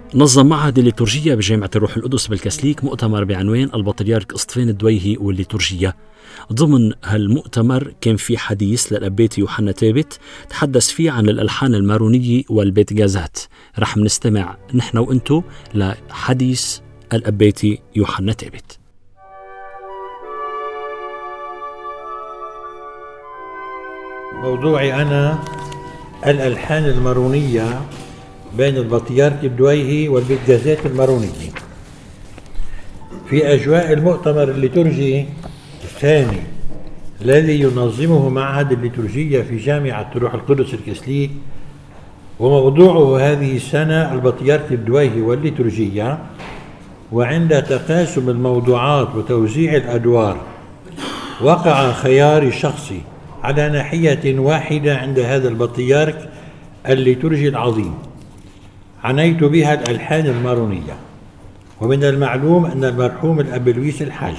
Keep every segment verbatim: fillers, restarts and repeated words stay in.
نظم معهد الليتورجية بجامعة الروح القدس بالكسليك مؤتمر بعنوان البطريرك اسطفان الدويهي والليتورجية. ضمن هالمؤتمر كان في حديث للأباتي يوحنا تابت تحدث فيه عن الألحان المارونية والبيت جازات. رح نستمع نحن وانتو لحديث الأباتي يوحنا تابت. موضوعي أنا الألحان المارونية بين البطريرك الدويهي والبيت جازات المارونية. في أجواء المؤتمر الليتورجي الثاني الذي ينظمه معهد الليتورجية في جامعة الروح القدس الكسليك، وموضوعه هذه السنة البطريرك الدويهي والليتورجية، وعند تقاسم الموضوعات وتوزيع الأدوار وقع خياري الشخصي على ناحية واحدة عند هذا البطريرك الليتورجي العظيم، عنيت بها الألحان المارونية. ومن المعلوم أن المرحوم الأب لويس الحاج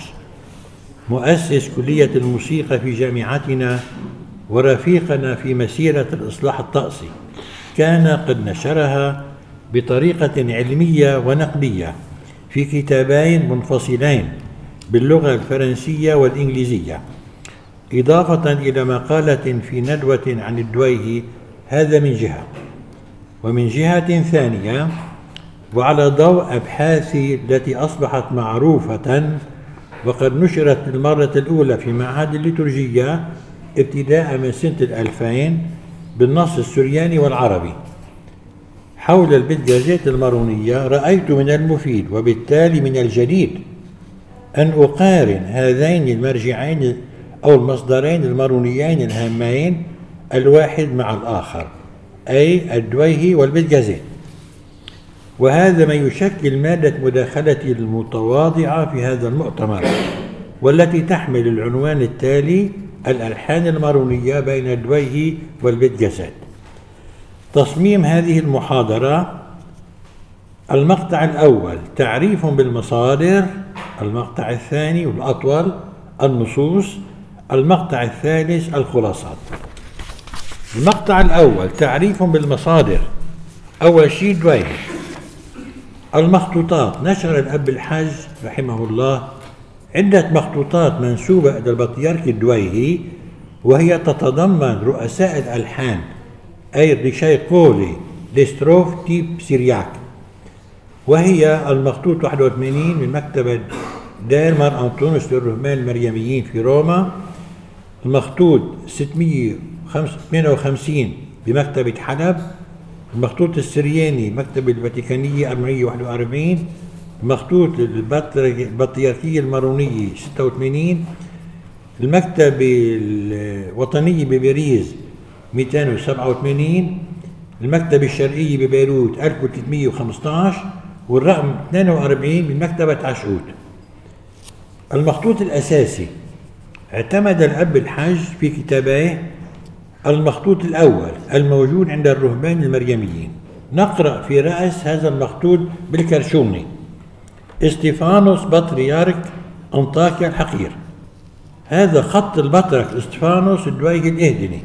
مؤسس كلية الموسيقى في جامعتنا ورفيقنا في مسيرة الإصلاح الطقسي كان قد نشرها بطريقة علمية ونقدية في كتابين منفصلين باللغة الفرنسية والإنجليزية، إضافة إلى مقالة في ندوة عن الدويهي. هذا من جهة. ومن جهة ثانية، وعلى ضوء أبحاثي التي أصبحت معروفة وقد نشرت للمرة الأولى في معهد الليتورجية ابتداء من سنة الألفين بالنص السرياني والعربي حول البيت جازات المارونية، رأيت من المفيد وبالتالي من الجديد أن أقارن هذين المرجعين أو المصدرين المارونيين الهامين الواحد مع الآخر، أي الدويهي والبيت جازات. وهذا ما يشكل مادة مداخلتي المتواضعة في هذا المؤتمر، والتي تحمل العنوان التالي: الألحان المارونية بين الدويهي والبيت جازات. تصميم هذه المحاضرة: المقطع الأول تعريف بالمصادر، المقطع الثاني والأطول النصوص، المقطع الثالث الخلاصات. المقطع الأول تعريف بالمصادر. أول شيء دويهي. المخطوطات: نشر الأب الحاج رحمه الله عدة مخطوطات منسوبة إلى البطريرك الدويهي، وهي تتضمن رؤساء الألحان أي ريشاي قولي لستروف تيب سيرياك، وهي المخطوط واحد وثمانين من مكتبة دير مار أنطونيوس للرهبان المريميين في روما، المخطوط ستمائة وثمانية وخمسين بمكتبة حلب، المخطوط السرياني مكتبة الفاتيكانية أربعمائة وواحد وأربعين، المخطوط البطريركية المارونية ستة وثمانين، المكتبة الوطنية بباريس مئتين وسبعة وثمانين، المكتبة الشرقية ببيروت ألف وثلاثمائة وخمسة عشر، والرقم اثنين وأربعين من مكتبة عشقوت. المخطوط الأساسي: اعتمد الأب الحاج في كتابيه المخطوط الأول الموجود عند الرهبان المريميين. نقرأ في رأس هذا المخطوط بالكرشوني: استيفانوس بطريرك أنطاكيا الحقير. هذا خط البطرك استيفانوس الدويهي الإهدني.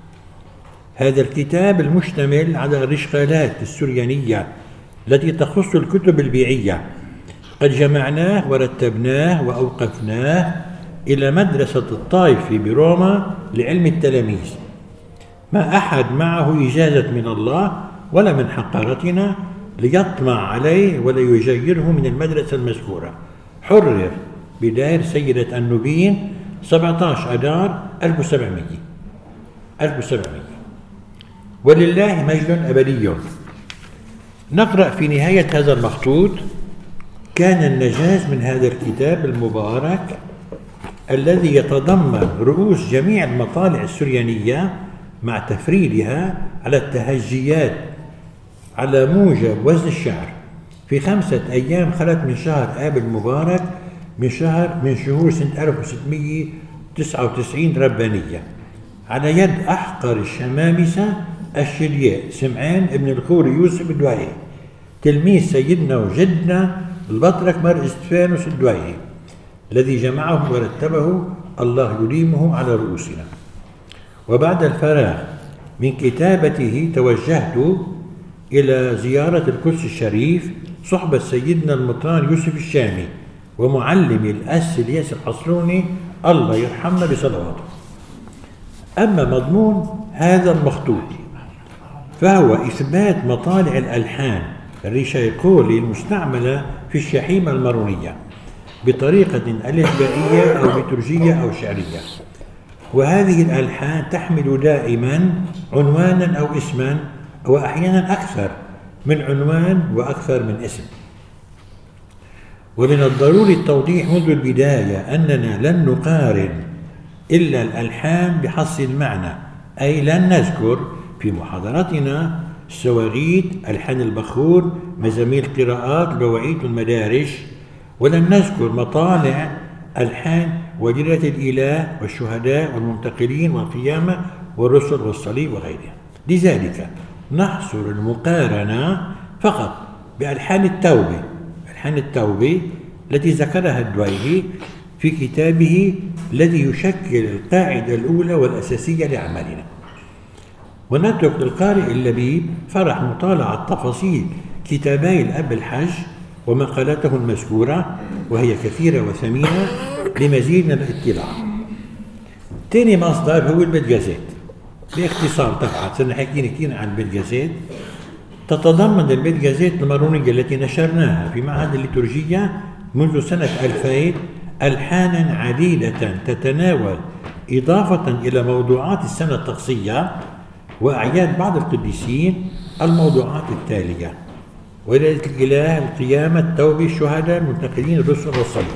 هذا الكتاب المشتمل على الرشقالات السريانية التي تخص الكتب البيعية قد جمعناه ورتبناه وأوقفناه إلى مدرسة الطائفي بروما لعلم التلاميذ، ما أحد معه إجازة من الله ولا من حقارتنا ليطمع عليه ولا يجيره من المدرسة المذكورة. حرر بداير سيدة النوبين سبعة عشر أدار ألف وسبعمائة ألف وسبعمائة. ولله مجد أبدي. نقرأ في نهاية هذا المخطوط: كان النجاز من هذا الكتاب المبارك الذي يتضمن رؤوس جميع المطالع السريانية مع تفريدها على التهجيات على موجب وزن الشعر في خمسة أيام خلت من شهر آب المبارك من شهر من شهور سنة ألف وستمائة وتسعة وتسعين ربانية، على يد أحقر الشمامسة الشلياء سمعان ابن الخوري يوسف الدويهي تلميذ سيدنا وجدنا البطرك مار استفانوس الدويهي الذي جمعه ورتبه، الله يديمه على رؤوسنا. وبعد الفراغ من كتابته توجهت إلى زيارة القدس الشريف صحبة سيدنا المطران يوسف الشامي ومعلم الأس الياس الحصلوني الله يرحمنا بصلواته. أما مضمون هذا المخطوط فهو إثبات مطالع الألحان الريشيقولي المستعملة في الشحيمة المارونية بطريقة ألفبائية أو ليتورجية أو شعرية، وهذه الألحان تحمل دائما عنوانا أو اسما وأحيانا أكثر من عنوان وأكثر من اسم. ومن الضروري التوضيح منذ البداية أننا لن نقارن إلا الألحان بحص المعنى، أي لن نذكر في محاضرتنا السواغيد، ألحان البخور، مزامير القراءات، البواعيد والمدارج، ولن نذكر مطالع ألحان وجلالة الإله والشهداء والمنتقلين والقيامة والرسل والصليب وغيرها. لذلك نحصر المقارنة فقط بألحان التوبة، ألحان التوبة التي ذكرها الدويهي في كتابه الذي يشكل القاعدة الأولى والأساسية لعملنا، ونترك للقارئ اللبيب فرح مطالعة تفاصيل كتابي الأب الحج ومقالاته المذكورة وهي كثيرة وثمينة لمزيد من الاطلاع. ثاني مصدر هو البتجازات. باختصار طبعا صرنا حكينا كثير عن البتجازات. تتضمن البتجازات المارونية التي نشرناها في معهد الليتورجية منذ سنة ألفين ألحانا عديدة تتناول إضافة إلى موضوعات السنة الطقسية وأعياد بعض القديسين الموضوعات التالية: ولادة الإله، القيامة، التوبة، الشهداء، المنتقلين، الرسل والصليب.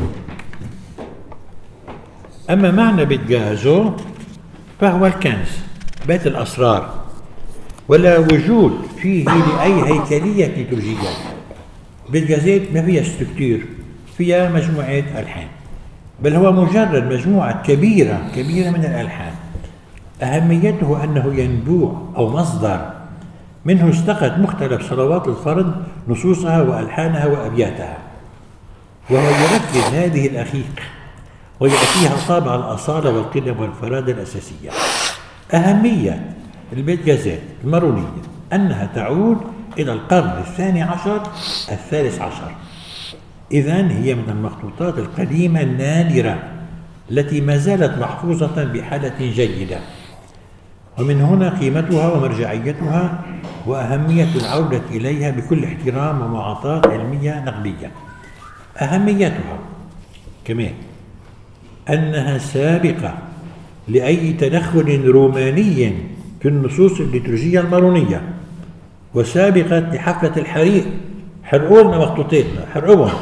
أما معنى بتجازو فهو الكنز، بيت الأسرار، ولا وجود فيه لأي هيكلية ليتورجية. بتجازات ما فيها ستركتور، فيها مجموعة ألحان، بل هو مجرد مجموعة كبيرة كبيرة من الألحان. أهميته أنه ينبوع أو مصدر منه استقت مختلف صلوات الفرد نصوصها وألحانها وأبياتها، وهو يركز هذه الأخيق ويعطيها طابع الأصالة والقدم والفرادة الأساسية. أهمية البتجازات المارونية أنها تعود إلى القرن الثاني عشر الثالث عشر، إذن هي من المخطوطات القديمة النادرة التي ما زالت محفوظة بحالة جيدة، ومن هنا قيمتها ومرجعيتها وأهمية العودة إليها بكل احترام ومعاطاة علمية نقدية. أهميتها كمان أنها سابقة لأي تدخل روماني في النصوص الليتورجية المارونية، وسابقة لحفلة الحريق، حرقوا لنا مخطوطاتنا، حرقوهم،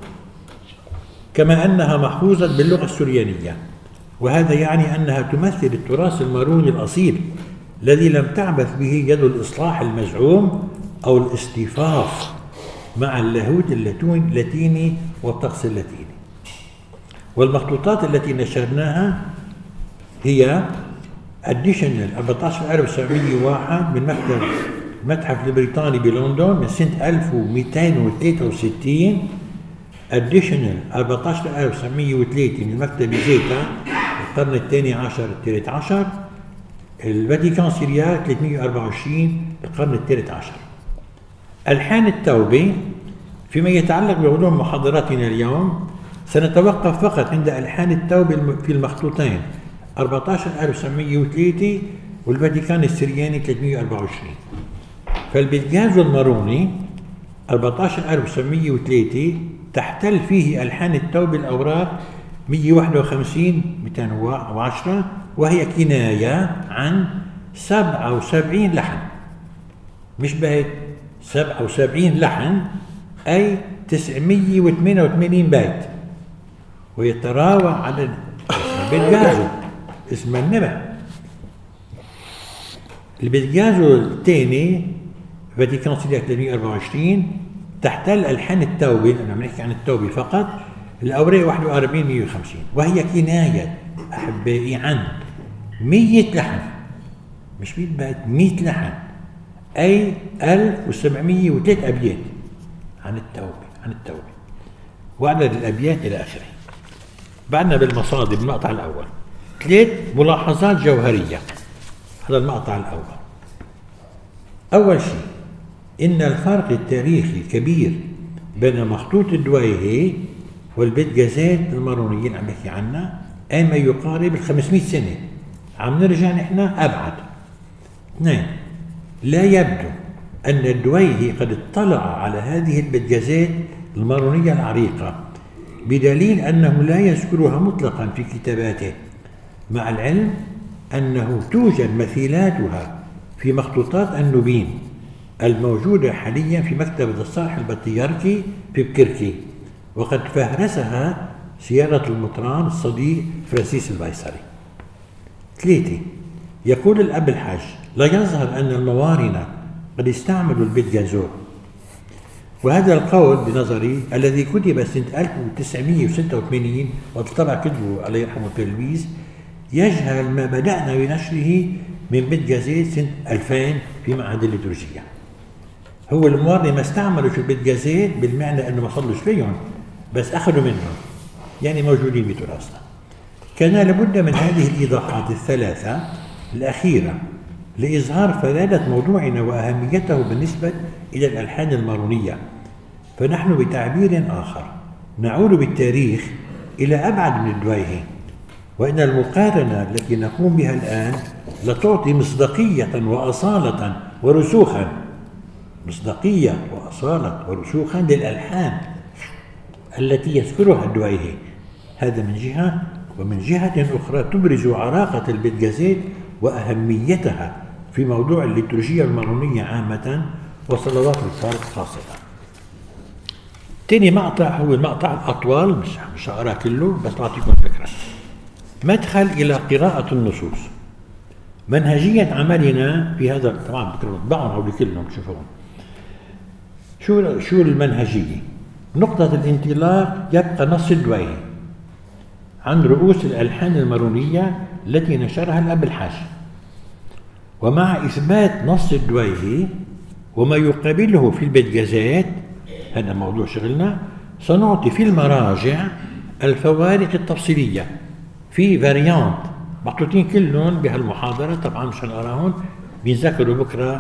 كما أنها محفوظة باللغة السريانية، وهذا يعني أنها تمثل التراث الماروني الأصيل الذي لم تعبث به يد الإصلاح المزعوم أو الاصطفاف مع اللاهوت اللاتيني والطقس اللاتيني. والمخطوطات التي نشرناها هي اديشنال أربعة عشر ألف وسبعمئة وواحد من مكتب المتحف البريطاني بلندن من سنة ألف ومئتين وثلاثة وستين، اديشنال أربعة عشر ألف وسبعمئة وثلاثة من مكتب زيتا القرن الثاني عشر الثالث عشر، الفاتيكان سيرياك ثلاثمئة وأربعة وعشرين القرن الثالث عشر. ألحان التوبة فيما يتعلق بعلوم محاضراتنا اليوم سنتوقف فقط عند ألحان التوبة في المخطوطين أربعة عشر ألف وسبعمئة وثلاثة والفاتيكان السرياني ثلاثمئة وأربعة وعشرين. فالبتجازو الماروني أربعة عشر ألف وسبعمئة وثلاثة تحتل فيه ألحان التوبة الأوراق مئة وواحد وخمسين مئتين وعشرة، وهي كناية عن سبعة وسبعين لحن، مش بيت، سبعة وسبعين لحن أي تسعمئة وثمانية وثمانين بيت، ويتراوح على البتجازو اسم النبع. البتجازو الثاني فاتيكان سيرياك ثلاثمئة وأربعة وعشرين تحتل ألحان التوبة، أنا عم نحكي عن التوبة فقط، الأوراق واحد وأربعين مئة وخمسين، وهي كناية أحبائي عن مئة لحن، مش مئة بيت، مئة لحن أي ألف وسبعمئة وثلاثة أبيات عن التوبة، عن التوبة وعدد الأبيات إلى آخره. بعدنا بالمصادر المقطع الأول ثلاث ملاحظات جوهرية. هذا المقطع الأول. أول شيء إن الفرق التاريخي الكبير بين مخطوط الدويهي والبيت جازات المارونيين عم نحكي عنها أي ما يقارب ال خمسمئة سنة، عم نرجع نحن أبعد. اثنين، لا يبدو أن الدويهي قد اطلع على هذه البتجازات المارونية العريقة، بدليل أنه لا يذكرها مطلقا في كتاباته، مع العلم أنه توجد مثيلاتها في مخطوطات النوبين الموجودة حاليا في مكتبة الصالح البطياركي في بكركي، وقد فهرسها سيارة المطران الصديق فرانسيس البيصري. ثلاثة، يقول الأب الحاج: لا يظهر أن الموارنة قد استعملوا البيت جازور، وهذا القول بنظري الذي كتب سنة ألف وتسعمئة وستة وثمانين وطبع كتبه الله يرحمه تلميذ يجهل ما بدأنا بنشره من بيت جازات سنة ألفين في معهد الليتورجية. هو الموارنة ما استعملوا في البيت جازات بالمعنى أنه ما صلوش فيهم، بس أخذوا منهم، يعني موجودين بتراثنا. كان لابد من هذه الإيضاحات الثلاثة الأخيرة لإظهار فلالة موضوعنا وأهميته بالنسبة إلى الألحان المارونية. فنحن بتعبير آخر نعود بالتاريخ إلى أبعد من الدويهي، وإن المقارنة التي نقوم بها الآن لتعطي مصداقية وأصالة ورسوخا مصداقية وأصالة ورسوخا للألحان التي يذكرها الدويهي. هذا من جهة، ومن جهة أخرى تبرز عراقة البيت جازات وأهميتها في موضوع الليتورجية المارونية عامة وصلوات الفارق خاصة. تاني مقطع هو المقطع الأطول، مش مش هقراه كله بس بعطيكم فكرة. مدخل إلى قراءة النصوص. منهجية عملنا في هذا، طبعا بكرة طبعهم هو كلهم تشوفون. شو شو المنهجية؟ نقطة الانطلاق يبقى نص الدويهي عن رؤوس الألحان المارونية التي نشرها الأب الحاج، ومع إثبات نص الدويهي وما يقابله في البيت جازات، هذا موضوع شغلنا، سنعطي في المراجع الفوارق التفصيلية في فاريانت محطوطين كلهم بهالمحاضرة، طبعا مش هنقراهم، بينذكروا بكرة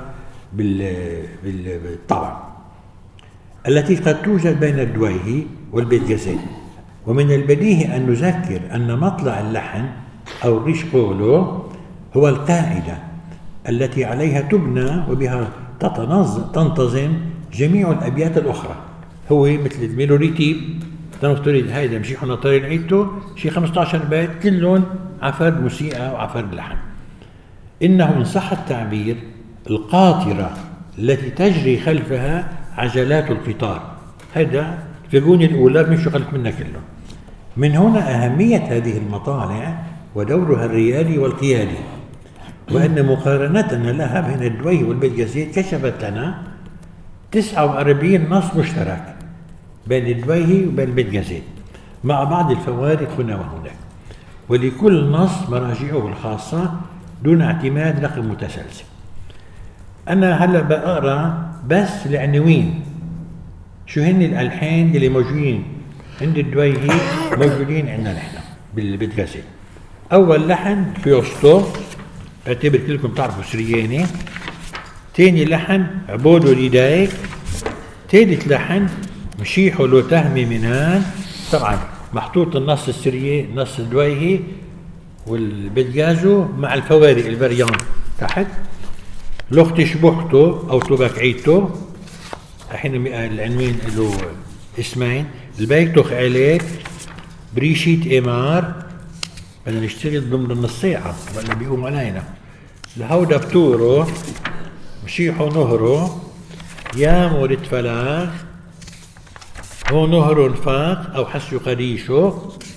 بالطبع، التي قد توجد بين الدويهي والبيت جازات. ومن البديهي أن نذكر أن مطلع اللحن أو ريش قولو هو القاعدة التي عليها تبنى وبها تنتظم جميع الأبيات الأخرى. هو مثل الميلوريتيب، تنفترض هيدا مشي حنا طريق عيدته شي خمسة عشر بيت كلهم عفر موسيقى وعفر اللحن. إنه إن صح التعبير القاطرة التي تجري خلفها عجلات القطار، هذا الفيجوني الأولى بنشو خلف منها كله. من هنا أهمية هذه المطالع ودورها الريادي والقيادي، وأن مقارنتنا لها بين الدويهي والبيت جازات كشفت لنا تسعة وأربعين نص مشترك بين الدويهي وبين البيت جازات، مع بعض الفوارق هنا وهناك، ولكل نص مراجعه الخاصة دون اعتماد رقم متسلسل. أنا هلا بقرأ بس العناوين، شو هن الألحان اللي موجودين عند الدويهي موجودين عندنا نحن بالبيت جازات. أول لحن فيوستو، اعتبر كلكم تعرفوا سرياني. ثاني لحن عبودو ليدايك. ثالث لحن مشيحو لو تهمي منان، طبعا محطوط النص السرياني النص الدويهي والبيت جازو مع الفوارق الفاريان تحت. لوخت شبوحتو أو توباكعيتو، الحين العنوان له اسمين، البيتوخ عليك بريشيت إمار، بدنا نشتغل ضمن النص ساعة ولا بيقوم علينا. الهودا بتورو مشيحو نهرو يا مورد فلاغ هو نهر فاق أو حسو قريشو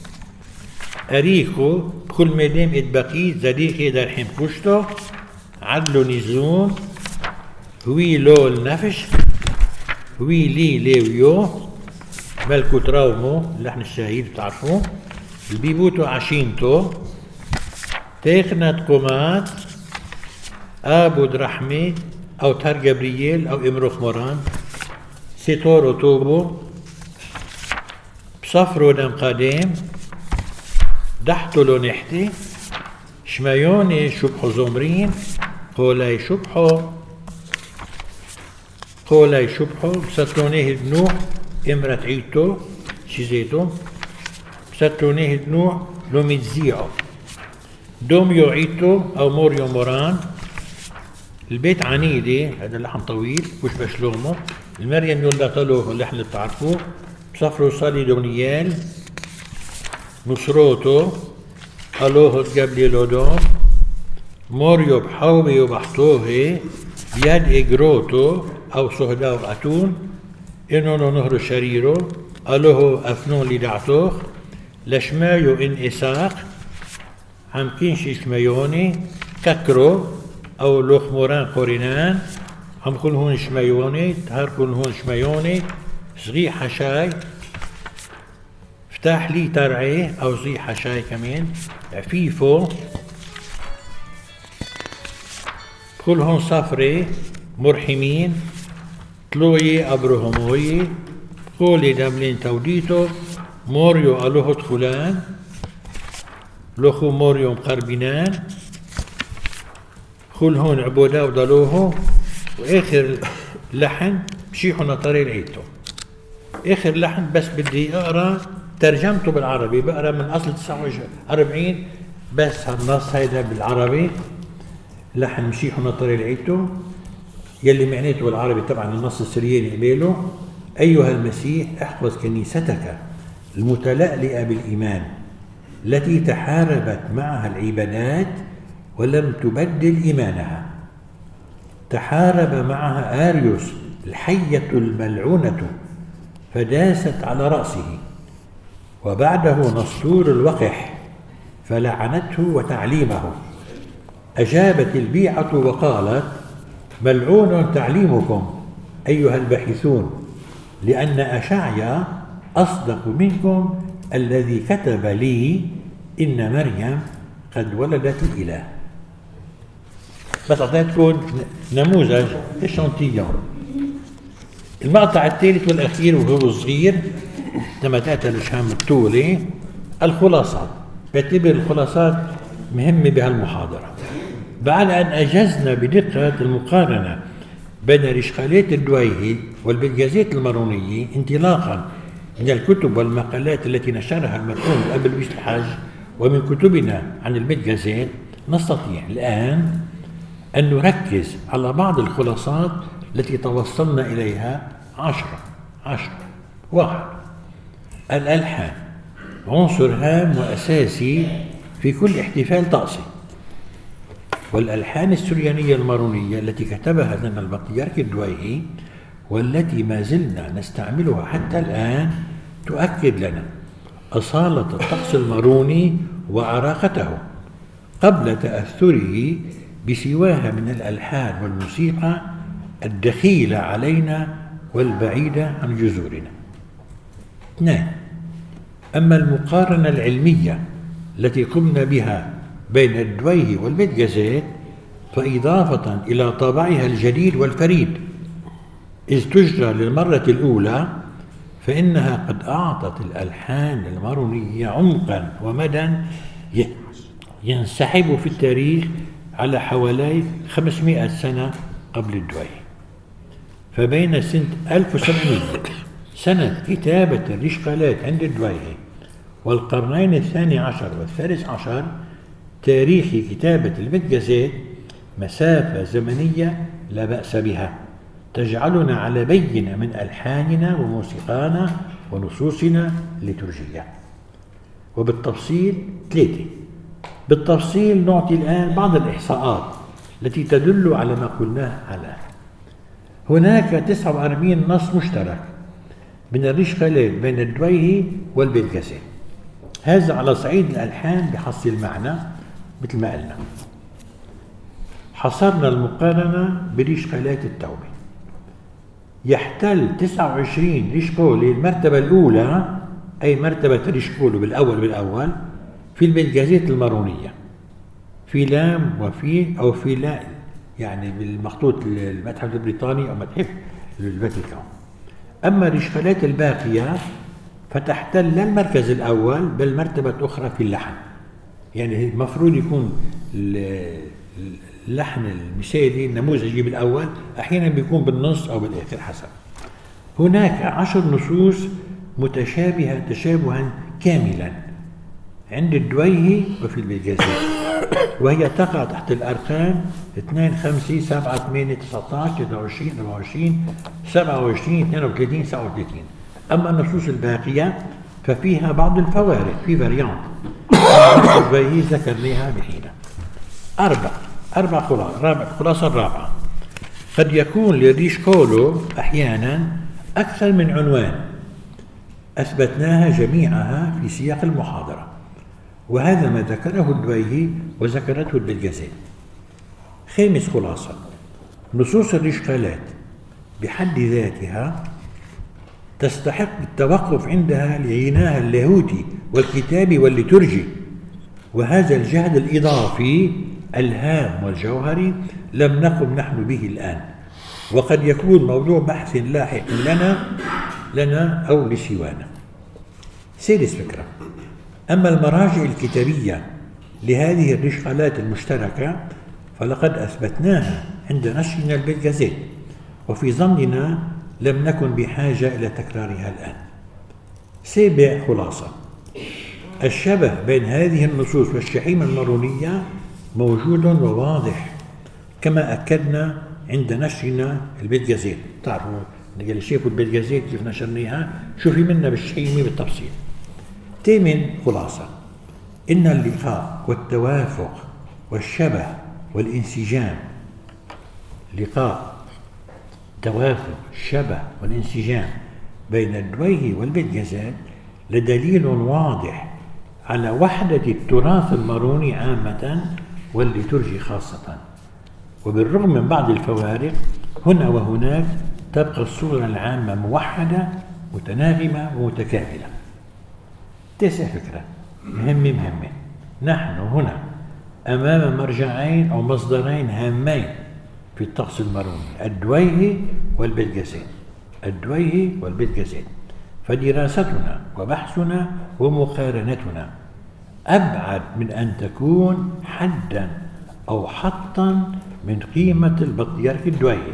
أريكو بكل مدام اتبقيت زريقي در حين كشتو عدلو نزون وي لو النفش وي لي ليويو ملكو تراومو اللحن الشهيد بتعرفوه. البيبوتو عشينتو تيخنات قومات ابو درحمي او تار جبريل او امروخ موران سيتورو توبو بصفرو دم قديم دحتو لو نحتي شمايوني شبحو زمرين قولاي شبحو قولي شبحو بستونيه دنوح إمرة عيتو شيزيتو بستونيه دنوح لو متزيعو دوميو عيتو أو موريو موران البيت عنيدي هذا اللحم طويل وش بشلومه المريم يولا طلوه اللحم اللي بتعرفوه بصفروا صالي دونيال نصروتو ألوه تقبلي لودون موريو بحوبي وبحطوه بيد إجروتو أو صهدا وأتون إنو نهر شريرو ألوه أفنون لدعتوخ لشمايو إن إساق عم كينشي شمايوني ككرو أو لوخ موران قورينان عم كل هون شمايوني تهار كل هون شمايوني صغي حشاي افتح لي ترعيه أو صغي حشاي كمان عفيفو كل هون صفري مرحمين تلوي أبرهموي قولي دملين توديتو موريو ألوه تخلان لوخو موريو مقربنان كل هون عبودا وضلوه وآخر لحن بشيحو نطري العيتو آخر لحن بس بدي أقرأ ترجمته بالعربي بقرأ من أصل تسعة وأربعين بس هالنص هيدا بالعربي لحن مشيحو نطري العيتو يلي معناته بالعربي طبعا النص السرياني قباله أيها المسيح احفظ كنيستك المتلألئة بالإيمان التي تحاربت معها العبادات ولم تبدل إيمانها تحارب معها آريوس الحية الملعونة فداست على رأسه وبعده نسطور الوقح فلعنته وتعليمه أجابت البيعة وقالت ملعون تعليمكم أيها الباحثون لأن أشعيا أصدق منكم الذي كتب لي إن مريم قد ولدت الإله. بس أعطيتكم نموذج إشانتيون. المقطع الثالث والأخير وهو صغير لما تأتى الشام الطولي الخلاصات. بعتبر الخلاصات مهمة بهالمحاضرة. بعد أن أجزنا بدقة المقارنة بين رشقالات الدويهي والبلجازات المارونية انطلاقا من الكتب والمقالات التي نشرها المرحوم قبل بيش الحج ومن كتبنا عن البلجازات نستطيع الآن أن نركز على بعض الخلاصات التي توصلنا إليها عشرة عشرة واحد الألحان عنصر هام وأساسي في كل احتفال طقسي والألحان السريانية المارونية التي كتبها لنا البطريرك الدويهي والتي ما زلنا نستعملها حتى الآن تؤكد لنا أصالة الطقس الماروني وعراقته قبل تأثره بسواها من الألحان والموسيقى الدخيلة علينا والبعيدة عن جذورنا. اثنان أما المقارنة العلمية التي قمنا بها بين الدويهي والبلجازات فإضافة إلى طابعها الجديد والفريد إذ تجرى للمرة الأولى فإنها قد أعطت الألحان المارونية عمقا ومدى ينسحب في التاريخ على حوالي خمسمائة سنة قبل الدويهي. فبين سنة ألف وسبعمائة سنة كتابة الرشقالات عند الدويهي والقرنين الثاني عشر والثالث عشر تاريخ كتابة البلجازات مسافة زمنية لا بأس بها تجعلنا على بينة من ألحاننا وموسيقانا ونصوصنا الليتورجية. وبالتفصيل ثلاثة بالتفصيل نعطي الآن بعض الإحصاءات التي تدل على ما قلناه على هناك تسعة وأربعين نص مشترك من الرشقالات بين الدويهي والبلجازات. هذا على صعيد الألحان بحصل المعنى مثل ما قلنا. حصرنا المقارنة برشقالات التوبة. يحتل تسعة وعشرين رشقول المرتبة الأولى أي مرتبة رشقول بالأول بالأول في البلجازات المارونية في لام وفي أو في لا يعني بالمخطوط المتحف البريطاني أو متحف الفاتيكان. أما الرشقالات الباقية فتحتل لا المركز الأول بل مرتبة أخرى في اللحن. يعني المفروض يكون اللحن المثالي النموذجي بالأول، أحيانا بيكون بالنص أو بالآخر حسب. هناك عشر نصوص متشابهة تشابها كاملا عند الدويهي وفي البلجازات، وهي تقع تحت الأرقام اثنين خمسة سبعة ثمانية تسعة عشر ثلاثة وعشرين أربعة وعشرين سبعة وعشرين اثنين وثلاثين تسعة وثلاثين. أما النصوص الباقية ففيها بعض الفوارق في فاريانت الدويهي ذكرناها بحينة. أربع أربع خلاص رابع الخلاصة الرابعة: قد يكون للريش كولو أحيانا أكثر من عنوان أثبتناها جميعها في سياق المحاضرة، وهذا ما ذكره الدويهي وذكرته البلجازات. خامس خلاصة: نصوص الرشقالات بحد ذاتها تستحق التوقف عندها لعناها اللاهوتي والكتابي والليتورجي، وهذا الجهد الإضافي الهام والجوهري لم نقم نحن به الآن، وقد يكون موضوع بحث لاحق لنا لنا أو لسوانا. سادس فكرة: أما المراجع الكتابية لهذه الرشقالات المشتركة فلقد أثبتناها عند نشرنا البلجازات، وفي ظننا لم نكن بحاجة إلى تكرارها الآن. سابع خلاصة: الشبه بين هذه النصوص والشحيمة المارونية موجود وواضح، كما أكدنا عند نشرنا البلجازات. تعرفوا اللي شافوا البلجازات كيف نشرناها، شو في منا بالشحيمة بالتفصيل. ثامن خلاصة: إن اللقاء والتوافق والشبه والانسجام، لقاء توافق الشبه والانسجام بين الدويهي والبلجازات لدليل واضح على وحدة التراث الماروني عامة والليتورجي خاصة، وبالرغم من بعض الفوارق هنا وهناك تبقى الصورة العامة موحدة متناغمة ومتكاملة. تاسع فكرة مهمة مهمة: نحن هنا أمام مرجعين أو مصدرين هامين في الطقس الماروني، الدويهي والبلجازات. الدويهي والبلجازات، فدراستنا وبحثنا ومقارنتنا أبعد من أن تكون حدا أو حطا من قيمة البطريرك الدويهي،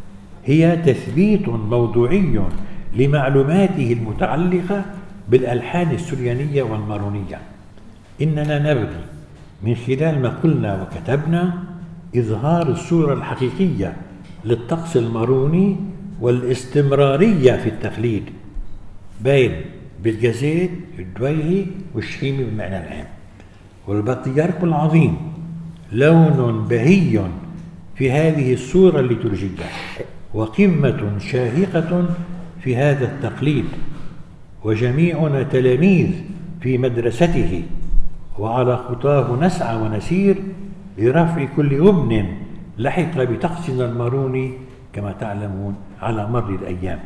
هي تثبيت موضوعي لمعلوماته المتعلقة بالألحان السريانية والمارونية. إننا نبغي من خلال ما قلنا وكتبنا إظهار الصورة الحقيقية للطقس الماروني والاستمرارية في التقليد بين بلجازات الدويهي والشحيمي بالمعنى العام. والبطريرك العظيم لون بهي في هذه الصورة الليتورجية، وقمة شاهقة في هذا التقليد، وجميعنا تلاميذ في مدرسته، وعلى خطاه نسعى ونسير لرفع كل ابن لحق بطقسنا الماروني كما تعلمون على مر الأيام.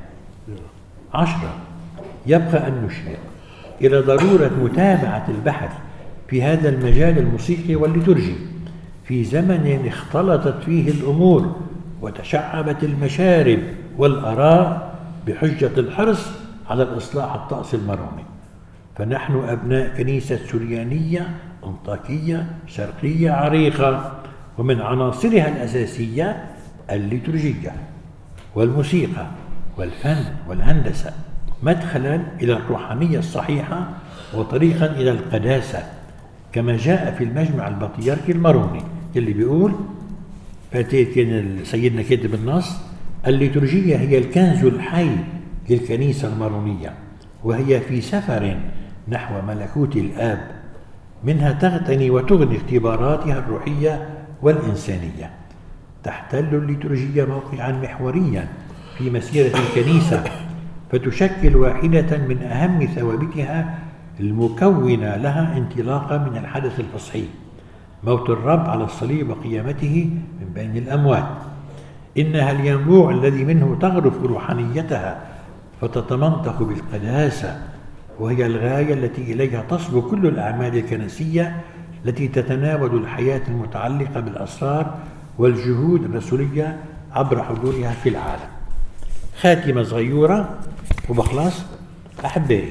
عشرة: يبقى أن نشير إلى ضرورة متابعة البحث في هذا المجال الموسيقي والليتورجي في زمن اختلطت فيه الأمور وتشعبت المشارب والآراء بحجة الحرص على الإصلاح الطقس الماروني. فنحن أبناء كنيسة سريانية أنطاكية شرقية عريقة، ومن عناصرها الأساسية الليتورجية والموسيقى والفن والهندسة، مدخلا إلى الروحانية الصحيحة وطريقا إلى القداسة، كما جاء في المجمع البطريركي الماروني اللي بيقول فاتيت كان سيدنا كاتب النص: الليتورجية هي الكنز الحي للكنيسة المارونية، وهي في سفر نحو ملكوت الآب، منها تغتني وتغني اختباراتها الروحية والإنسانية. تحتل الليتورجية موقعا محوريا في مسيرة الكنيسة، فتشكل واحدة من أهم ثوابتها المكونة لها انطلاقا من الحدث الفصحي، موت الرب على الصليب وقيامته من بين الأموات. إنها الينبوع الذي منه تغرف روحانيتها فتتمنطق بالقداسة، وهي الغاية التي إليها تصبو كل الأعمال الكنسية التي تتناول الحياة المتعلقة بالأسرار والجهود الرسولية عبر حضورها في العالم. خاتمة صغيرة وبخلص. أحبائي،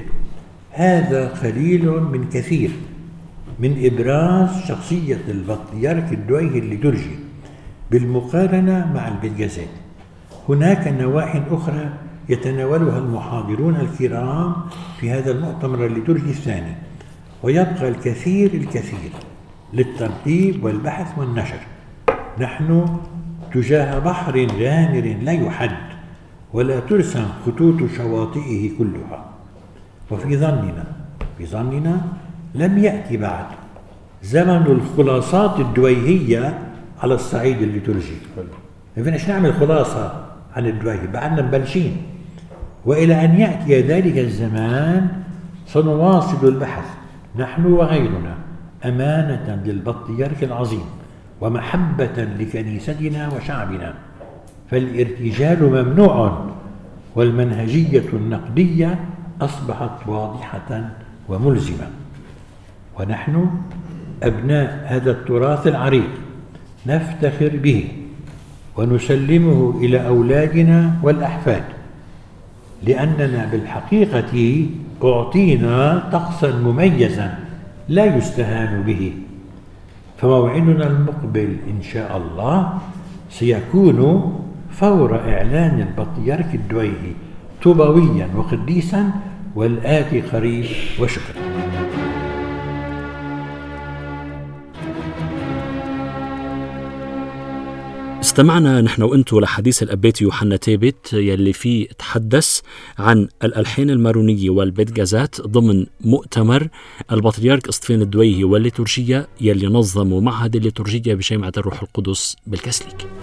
هذا قليل من كثير من إبراز شخصية البطريرك الدويهي الليتورجي بالمقارنة مع البلجازات. هناك نواحي أخرى يتناولها المحاضرون الكرام في هذا المؤتمر الليتورجي الثاني، ويبقى الكثير الكثير للترتيب والبحث والنشر. نحن تجاه بحر غامر لا يحد ولا ترسم خطوط شواطئه كلها، وفي ظننا في ظننا لم يأتي بعد زمن الخلاصات الدويهية على الصعيد الليتورجي. ما فيناش نعمل خلاصة عن الدويهي، بعدنا مبلشين، وإلى أن يأتي ذلك الزمان سنواصل البحث نحن وغيرنا أمانة للبطريرك العظيم ومحبة لكنيستنا وشعبنا، فالارتجال ممنوع والمنهجية النقدية أصبحت واضحة وملزمة. ونحن أبناء هذا التراث العريق نفتخر به ونسلمه إلى أولادنا والأحفاد، لأننا بالحقيقة أعطينا طقسا مميزا لا يستهان به. فموعدنا المقبل إن شاء الله سيكون فور إعلان البطريرك الدويهي طوبويا وقديسا، والآتي قريب، وشكرا. استمعنا نحن وانتو لحديث الأباتي يوحنا تابت يلي فيه تحدث عن الألحان المارونية والبدجازات ضمن مؤتمر البطريرك اسطفين الدويهي والليتورجية يلي نظموا معهد الليتورجية بجامعة الروح القدس بالكسليك.